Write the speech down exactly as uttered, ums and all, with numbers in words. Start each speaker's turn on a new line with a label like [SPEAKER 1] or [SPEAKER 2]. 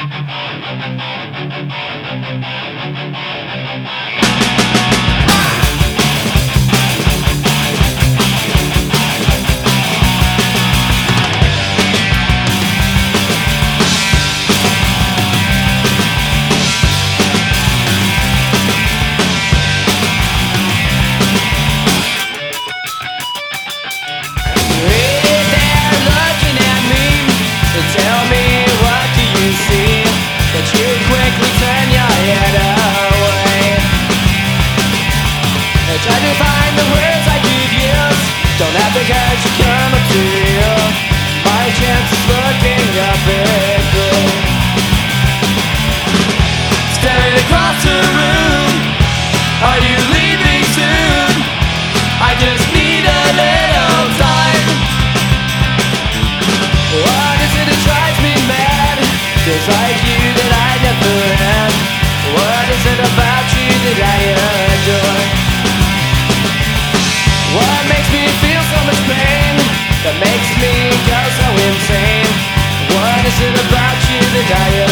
[SPEAKER 1] As you come up to you, my chances looking up at you. Staring across the room, are you leaving soon? I just need a little time. What is it that drives me mad? Feels like you that I never had. What is it about you that I adore? What makes me feel so much pain, that makes me go so insane? What is it about you that I